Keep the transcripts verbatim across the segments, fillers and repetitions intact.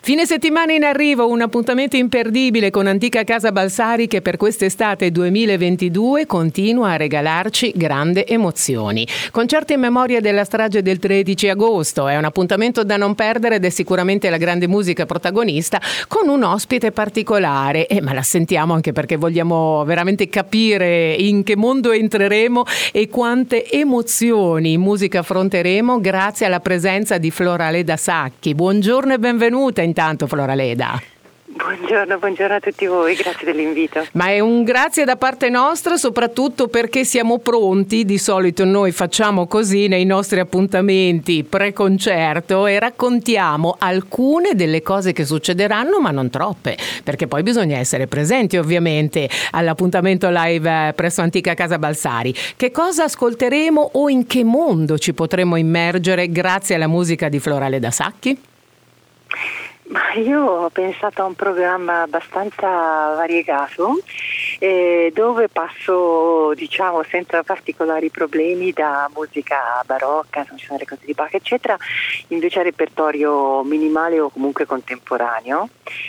Fine settimana in arrivo, un appuntamento imperdibile con Antica Casa Balsari che per quest'estate duemilaventidue continua a regalarci grandi emozioni. Concerto in memoria della strage del tredici agosto, è un appuntamento da non perdere ed è sicuramente la grande musica protagonista con un ospite particolare, eh, ma la sentiamo anche perché vogliamo veramente capire in che mondo entreremo e quante emozioni in musica affronteremo grazie alla presenza di Floraleda Sacchi. Buongiorno e benvenuta intanto Floraleda. Buongiorno, buongiorno a tutti voi, grazie dell'invito. Ma è un grazie da parte nostra soprattutto perché siamo pronti, di solito noi facciamo così nei nostri appuntamenti pre-concerto e raccontiamo alcune delle cose che succederanno ma non troppe, perché poi bisogna essere presenti ovviamente all'appuntamento live presso Antica Casa Balsari. Che cosa ascolteremo o in che mondo ci potremo immergere grazie alla musica di Floraleda Sacchi? Ma io ho pensato a un programma abbastanza variegato eh, dove passo, diciamo, senza particolari problemi da musica barocca, non ci sono le cose di Bach eccetera, invece a repertorio minimale o comunque contemporaneo.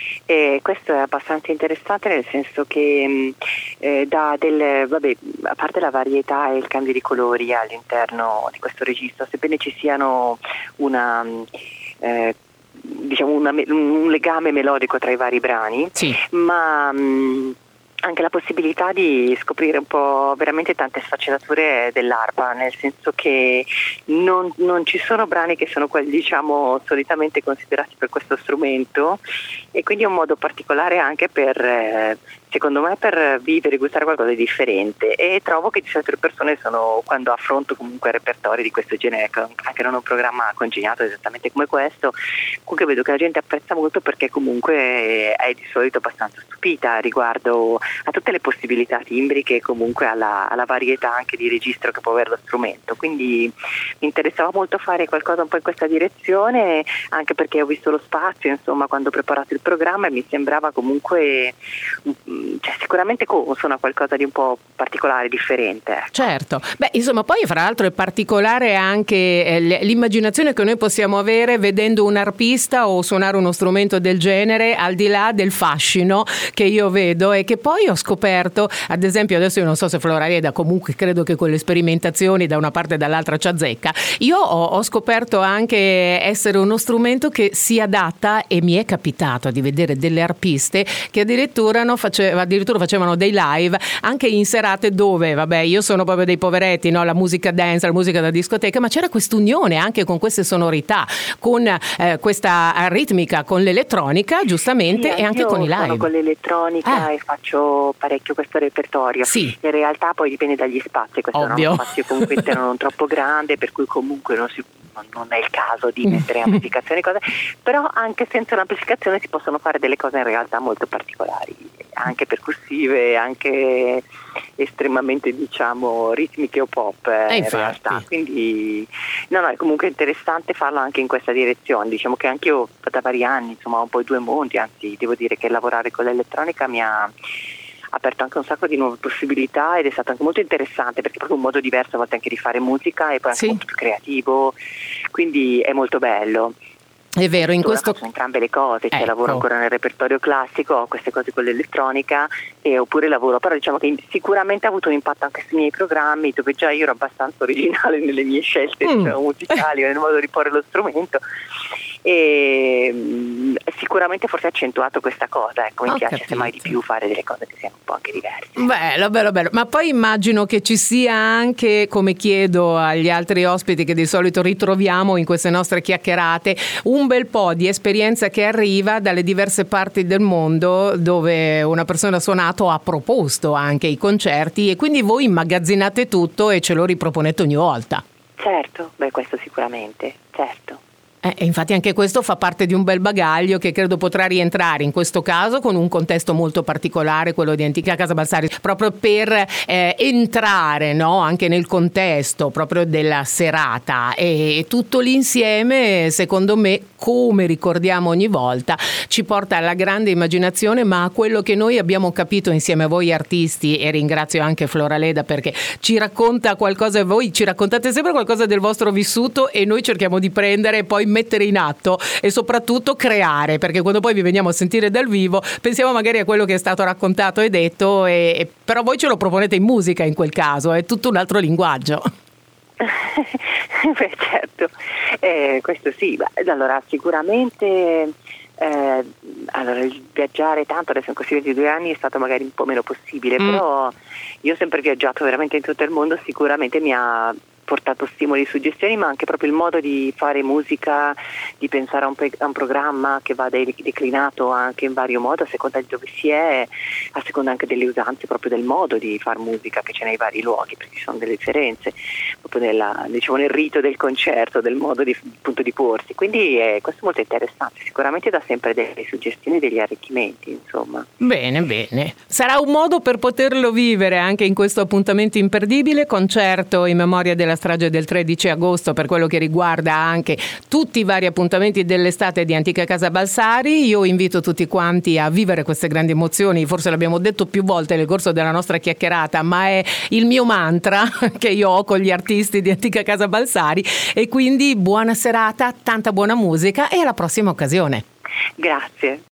E questo è abbastanza interessante nel senso che eh, dà del, vabbè, a parte la varietà e il cambio di colori all'interno di questo registro, sebbene ci siano una eh, diciamo una, un legame melodico tra i vari brani, sì. ma mh, anche la possibilità di scoprire un po' veramente tante sfaccettature dell'arpa, nel senso che non, non ci sono brani che sono quelli, diciamo, solitamente considerati per questo strumento, e quindi è un modo particolare anche per, eh, secondo me, per vivere e gustare qualcosa di differente, e trovo che di solito le persone sono, quando affronto comunque repertori di questo genere, anche non un programma congegnato esattamente come questo, comunque vedo che la gente apprezza molto perché comunque è di solito abbastanza stupita riguardo a tutte le possibilità timbriche e comunque alla, alla varietà anche di registro che può avere lo strumento. Quindi mi interessava molto fare qualcosa un po' in questa direzione, anche perché ho visto lo spazio, insomma, quando ho preparato il programma, e mi sembrava comunque cioè, sicuramente consono a qualcosa di un po' particolare, differente. Certo, beh, insomma, poi fra l'altro è particolare anche eh, l'immaginazione che noi possiamo avere vedendo un arpista o suonare uno strumento del genere, al di là del fascino che io vedo e che poi ho scoperto, ad esempio adesso io non so se Floraleda, comunque credo che con le sperimentazioni da una parte e dall'altra ci azzecca, io ho, ho scoperto anche essere uno strumento che si adatta, e mi è capitato di vedere delle arpiste che addirittura, no, faceva, addirittura facevano dei live anche in serate dove, vabbè, io sono proprio dei poveretti, no, la musica dance, la musica da discoteca, ma c'era quest'unione anche con queste sonorità, con eh, questa ritmica, con l'elettronica giustamente, sì, e anche con i live. Sono con l'elettronica eh. e faccio parecchio questo repertorio. Sì. In realtà poi dipende dagli spazi, questo Ovvio. è uno spazio comunque interno non troppo grande, per cui comunque non, si, non è il caso di mettere amplificazioni e cose, però anche senza l'amplificazione si possono fare delle cose in realtà molto particolari, anche percussive, anche estremamente, diciamo, ritmiche o pop eh, in realtà. Quindi no, no, è comunque interessante farlo anche in questa direzione. Diciamo che anche io da vari anni, insomma, ho un po' i due mondi, anzi devo dire che lavorare con l'elettronica mi ha aperto anche un sacco di nuove possibilità ed è stato anche molto interessante, perché è proprio un modo diverso a volte anche di fare musica e poi anche sì. molto più creativo, quindi è molto bello. È vero, in questo faccio entrambe le cose, cioè ecco. lavoro ancora nel repertorio classico, ho queste cose con l'elettronica e oppure lavoro, però diciamo che sicuramente ha avuto un impatto anche sui miei programmi, dove già io ero abbastanza originale nelle mie scelte mm. diciamo, musicali, nel modo di porre lo strumento, e mh, sicuramente forse ha accentuato questa cosa, ecco, mi ho piace semmai di più fare delle cose che siano un po' anche diverse. Bello, bello, bello, ma poi immagino che ci sia anche, come chiedo agli altri ospiti che di solito ritroviamo in queste nostre chiacchierate, un bel po' di esperienza che arriva dalle diverse parti del mondo dove una persona ha suonato, ha proposto anche i concerti, e quindi voi immagazzinate tutto e ce lo riproponete ogni volta. Certo, beh, questo sicuramente, certo. Eh, infatti anche questo fa parte di un bel bagaglio che credo potrà rientrare in questo caso con un contesto molto particolare, quello di Antica Casa Balsari, proprio per eh, entrare, no, anche nel contesto proprio della serata, e, e tutto l'insieme, secondo me, come ricordiamo ogni volta, ci porta alla grande immaginazione, ma a quello che noi abbiamo capito insieme a voi artisti, e ringrazio anche Floraleda perché ci racconta qualcosa, voi ci raccontate sempre qualcosa del vostro vissuto e noi cerchiamo di prendere e poi mettere in atto e soprattutto creare, perché quando poi vi veniamo a sentire dal vivo pensiamo magari a quello che è stato raccontato e detto, e, e però voi ce lo proponete in musica in quel caso, è tutto un altro linguaggio. Beh, certo, eh, questo sì. Beh, allora sicuramente eh, allora, il viaggiare tanto, adesso in questi ventidue anni è stato magari un po' meno possibile, mm. però io ho sempre viaggiato veramente in tutto il mondo, sicuramente mi ha portato stimoli e suggestioni, ma anche proprio il modo di fare musica, di pensare a un, pe- a un programma che va de- declinato anche in vario modo a seconda di dove si è, a seconda anche delle usanze, proprio del modo di far musica che c'è nei vari luoghi, perché ci sono delle differenze proprio nella, diciamo, nel rito del concerto, del modo di, appunto, di porsi, quindi eh, questo è molto interessante, sicuramente dà sempre delle suggestioni, degli arricchimenti, insomma. Bene, bene, sarà un modo per poterlo vivere anche in questo appuntamento imperdibile, concerto in memoria della strage del tredici agosto, per quello che riguarda anche tutti i vari appuntamenti dell'estate di Antica Casa Balsari. Io invito tutti quanti a vivere queste grandi emozioni, forse l'abbiamo detto più volte nel corso della nostra chiacchierata, ma è il mio mantra che io ho con gli artisti di Antica Casa Balsari, e quindi buona serata, tanta buona musica e alla prossima occasione. Grazie.